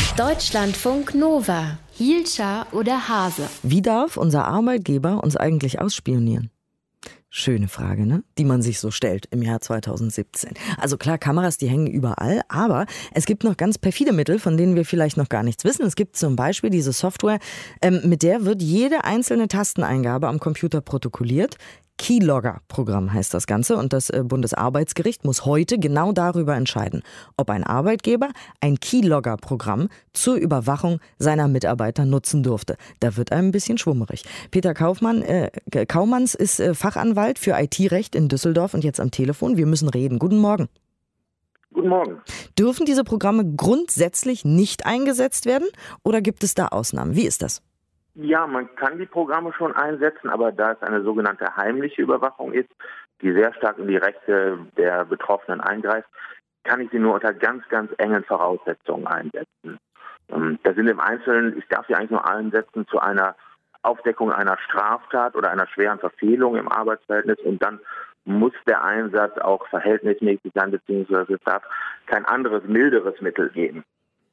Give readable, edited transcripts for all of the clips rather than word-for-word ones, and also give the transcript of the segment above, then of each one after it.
Deutschlandfunk Nova. Hielscher oder Hase? Wie darf unser Arbeitgeber uns eigentlich ausspionieren? Schöne Frage, ne? Die man sich so stellt im Jahr 2017. Also klar, Kameras, die hängen überall, aber es gibt noch ganz perfide Mittel, von denen wir vielleicht noch gar nichts wissen. Es gibt zum Beispiel diese Software, mit der wird jede einzelne Tasteneingabe am Computer protokolliert. Keylogger-Programm heißt das Ganze und das Bundesarbeitsgericht muss heute genau darüber entscheiden, ob ein Arbeitgeber ein Keylogger-Programm zur Überwachung seiner Mitarbeiter nutzen durfte. Da wird einem ein bisschen schwummerig. Peter Kaumanns ist Fachanwalt für IT-Recht in Düsseldorf und jetzt am Telefon. Wir müssen reden. Guten Morgen. Guten Morgen. Dürfen diese Programme grundsätzlich nicht eingesetzt werden oder gibt es da Ausnahmen? Wie ist das? Ja, man kann die Programme schon einsetzen, aber da es eine sogenannte heimliche Überwachung ist, die sehr stark in die Rechte der Betroffenen eingreift, kann ich sie nur unter ganz, ganz engen Voraussetzungen einsetzen. Da sind im Einzelnen, ich darf sie eigentlich nur einsetzen zu einer Aufdeckung einer Straftat oder einer schweren Verfehlung im Arbeitsverhältnis und dann muss der Einsatz auch verhältnismäßig sein, beziehungsweise es darf kein anderes, milderes Mittel geben.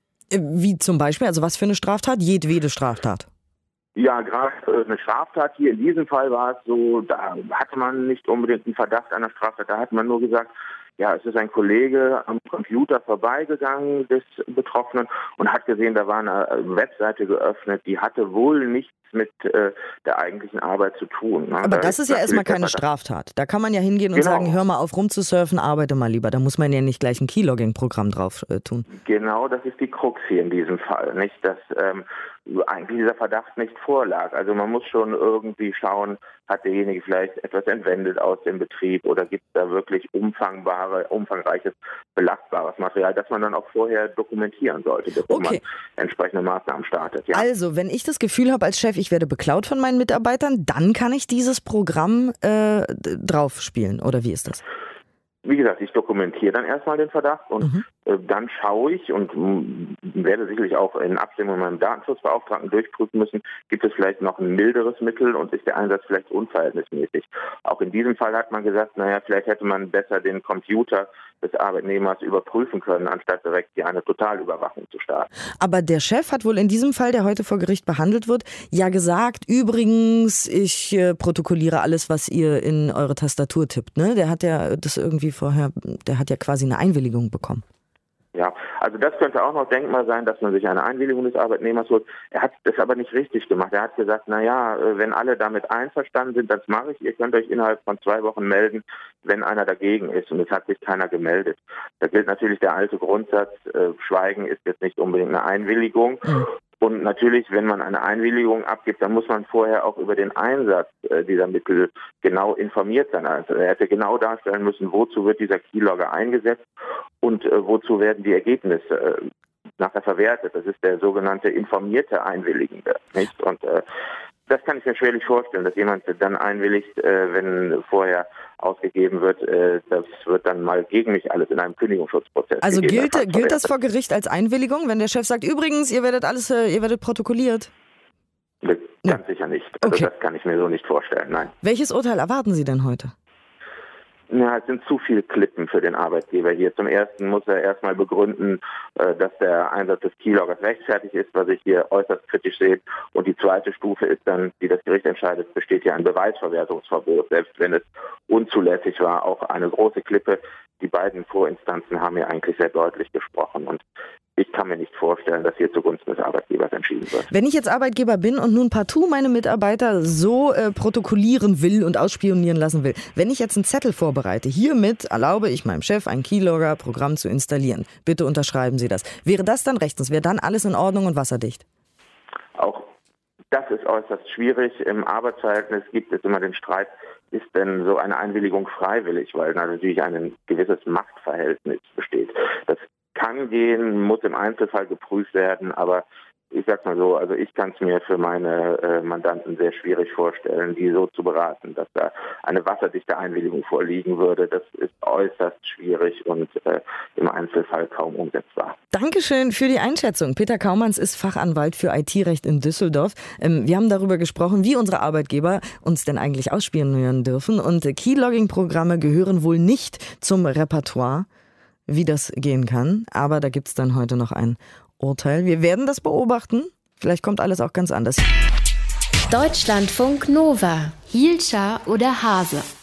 Wie zum Beispiel, also was für eine Straftat? Jedwede Straftat. Ja, gerade eine Straftat hier in diesem Fall war es so, da hatte man nicht unbedingt einen Verdacht einer Straftat, da hat man nur gesagt, ja, es ist ein Kollege am Computer vorbeigegangen des Betroffenen und hat gesehen, da war eine Webseite geöffnet, die hatte wohl nichts mit der eigentlichen Arbeit zu tun. Ne? Aber das ist ja erstmal keine Straftat. Da kann man ja hingehen und sagen, hör mal auf rumzusurfen, arbeite mal lieber. Da muss man ja nicht gleich ein Keylogging-Programm drauf tun. Genau, das ist die Krux hier in diesem Fall. Nicht, dass eigentlich dieser Verdacht nicht vorlag. Also man muss schon irgendwie schauen, hat derjenige vielleicht etwas entwendet aus dem Betrieb oder gibt es da wirklich umfangreiches, belastbares Material, das man dann auch vorher dokumentieren sollte, bevor man entsprechende Maßnahmen startet. Ja. Also, wenn ich das Gefühl habe als Chef, ich werde beklaut von meinen Mitarbeitern, dann kann ich dieses Programm drauf spielen, oder wie ist das? Wie gesagt, ich dokumentiere dann erstmal den Verdacht und dann schaue ich und werde sicherlich auch in Abstimmung mit meinem Datenschutzbeauftragten durchprüfen müssen, gibt es vielleicht noch ein milderes Mittel und ist der Einsatz vielleicht unverhältnismäßig. Auch in diesem Fall hat man gesagt, naja, vielleicht hätte man besser den Computer des Arbeitnehmers überprüfen können, anstatt direkt hier eine Totalüberwachung zu starten. Aber der Chef hat wohl in diesem Fall, der heute vor Gericht behandelt wird, ja gesagt, übrigens, ich protokolliere alles, was ihr in eure Tastatur tippt. Ne? Der hat ja das irgendwie vorher, der hat ja quasi eine Einwilligung bekommen. Ja, also das könnte auch noch denkbar sein, dass man sich eine Einwilligung des Arbeitnehmers holt. Er hat das aber nicht richtig gemacht. Er hat gesagt, naja, wenn alle damit einverstanden sind, das mache ich. Ihr könnt euch innerhalb von 2 Wochen melden, wenn einer dagegen ist. Und es hat sich keiner gemeldet. Da gilt natürlich der alte Grundsatz, Schweigen ist jetzt nicht unbedingt eine Einwilligung. Und natürlich, wenn man eine Einwilligung abgibt, dann muss man vorher auch über den Einsatz dieser Mittel genau informiert sein. Also er hätte genau darstellen müssen, wozu wird dieser Keylogger eingesetzt und wozu werden die Ergebnisse nachher verwertet. Das ist der sogenannte informierte Einwilligende, nicht? Und das kann ich mir schwerlich vorstellen, dass jemand dann einwilligt, wenn vorher ausgegeben wird, das wird dann mal gegen mich alles in einem Kündigungsschutzprozess. Also gilt das vor Gericht als Einwilligung, wenn der Chef sagt, übrigens, ihr werdet protokolliert? Ganz sicher nicht. Also das kann ich mir so nicht vorstellen, nein. Welches Urteil erwarten Sie denn heute? Ja, es sind zu viele Klippen für den Arbeitgeber hier. Zum Ersten muss er erstmal begründen, dass der Einsatz des Keyloggers rechtfertigt ist, was ich hier äußerst kritisch sehe. Und die zweite Stufe ist dann, die das Gericht entscheidet, besteht hier ein Beweisverwertungsverbot, selbst wenn es unzulässig war. Auch eine große Klippe. Die beiden Vorinstanzen haben hier eigentlich sehr deutlich gesprochen. Und ich kann mir nicht vorstellen, dass hier zugunsten des Arbeitgebers entschieden wird. Wenn ich jetzt Arbeitgeber bin und nun partout meine Mitarbeiter so protokollieren will und ausspionieren lassen will, wenn ich jetzt einen Zettel vorbereite, hiermit erlaube ich meinem Chef ein Keylogger-Programm zu installieren. Bitte unterschreiben Sie das. Wäre das dann rechtens? Wäre dann alles in Ordnung und wasserdicht? Auch das ist äußerst schwierig. Im Arbeitsverhältnis gibt es immer den Streit, ist denn so eine Einwilligung freiwillig, weil natürlich ein gewisses Machtverhältnis besteht. Das kann gehen, muss im Einzelfall geprüft werden, aber ich sag's mal so, also ich kann es mir für meine Mandanten sehr schwierig vorstellen, die so zu beraten, dass da eine wasserdichte Einwilligung vorliegen würde. Das ist äußerst schwierig und im Einzelfall kaum umsetzbar. Dankeschön für die Einschätzung. Peter Kaumanns ist Fachanwalt für IT-Recht in Düsseldorf. Wir haben darüber gesprochen, wie unsere Arbeitgeber uns denn eigentlich ausspionieren dürfen. Und Keylogging-Programme gehören wohl nicht zum Repertoire wie das gehen kann. Aber da gibt es dann heute noch ein Urteil. Wir werden das beobachten. Vielleicht kommt alles auch ganz anders. Deutschlandfunk Nova. Hielscher oder Hase?